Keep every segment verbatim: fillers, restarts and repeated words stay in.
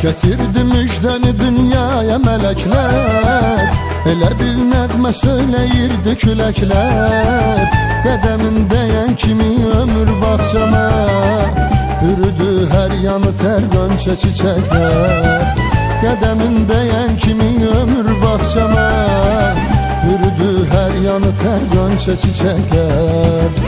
Getirdi müjdəni dünyaya melekler, elə bir nəğmə söyləyirdi küləklər. Qədəmin dəyən kimi ömür bağçama, hürüdü hər yanı tər gönçə çiçəklər. Qədəmin dəyən kimi ömür bağçama, hürüdü hər yanı tər gönçə çiçəklər.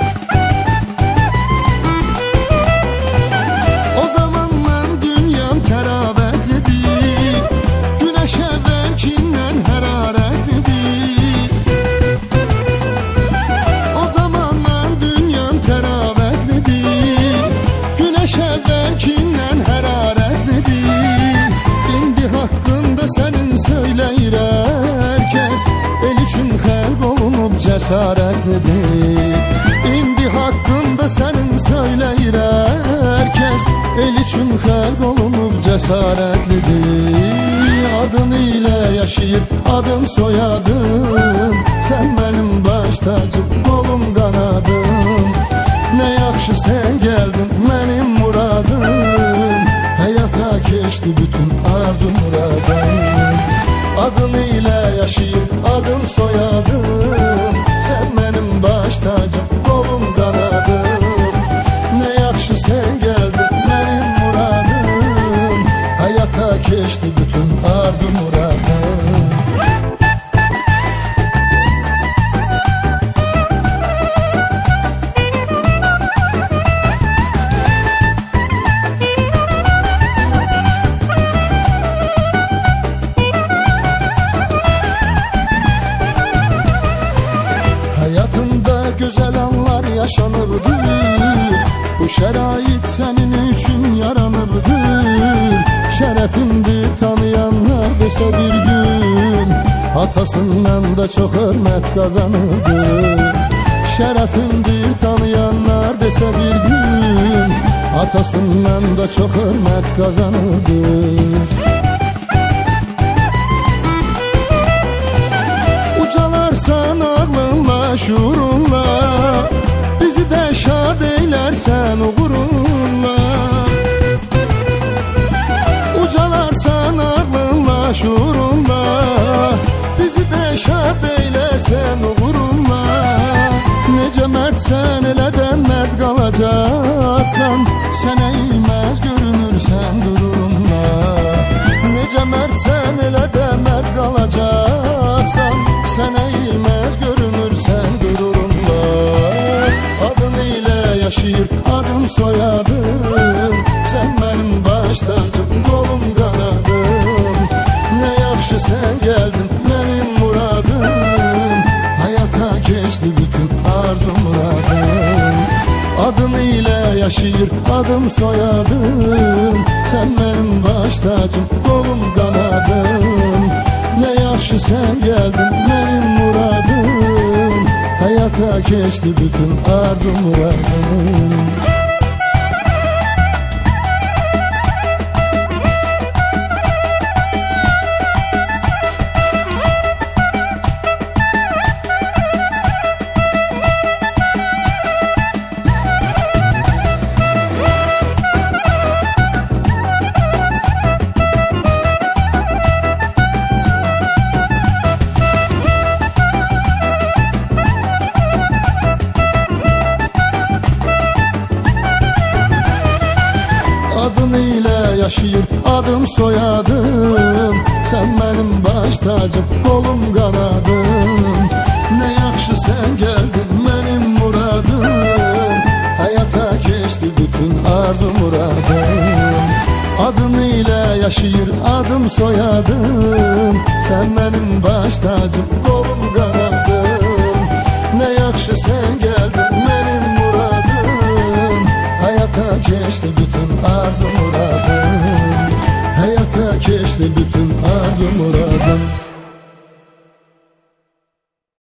Cəsarətlidir. İndi haqqında sənin söyləyir hər kəs, el üçün xəlq olunub cəsarətlidir. Adın ilə yaşayır adım soyadım, sən mənim baş tacım, qolum qanadım. Nə yaxşı sən gəldin mənim muradım, həyata keçdi bütün arzu muradım. Adın ilə yaşayır adım soyadım, sən mənim baş tacım, qolum qanadım. Nə yaxşı sən gəldin mənim muradım, həyata keçdi bütün arzu muradım. Hayatında güzel anlar yaşanırdır, bu şərait sənin üçün yaranırdır. Şərəfindir tanıyanlar desə bir gün, atasından da çox hörmət qazanırdır. Şərəfindir tanıyanlar desə bir gün, atasından da çox hörmət qazanırdır. Ucalarsan ağlınla, şuurunla, bizi də şad eylərsən uğurunla. Ucalarsan ağlınla, şuurunla, bizi də şad eylərsən uğurunla. Necə mərdsən elə də mərd qalacaqsan, sənə ilməz görünürsən dururunla. Necə mərdsən elə də mərd qalacaqsan, sənə ilməz görünürsən qürurunla. Adın ilə yaşayır adım soyadım, sən mənim baş tacım, qolum qanadım. Nə yaxşı sən gəldin mənim muradım, həyata keçdi bütün arzu muradım. Adın ilə yaşayır adım soyadım, sən mənim baş tacım, qolum qanadım. Nə yaxşı sən gəldin mənim muradım, həyata keçdi bütün arzu muradım. Adın ilə yaşayır adım soyadım, sən mənim baş tacım, qolum qanadım. Nə yaxşı sən gəldin mənim muradım, həyata keçdi bütün arzu muradım. Adın ilə yaşayır adım soyadım, sən mənim baş tacım, qolum qanadım. Nə yaxşı sən gəldin mənim muradım, həyata keçdi bütün arzu muradım. Hayata keçdi bütün arzu muradım.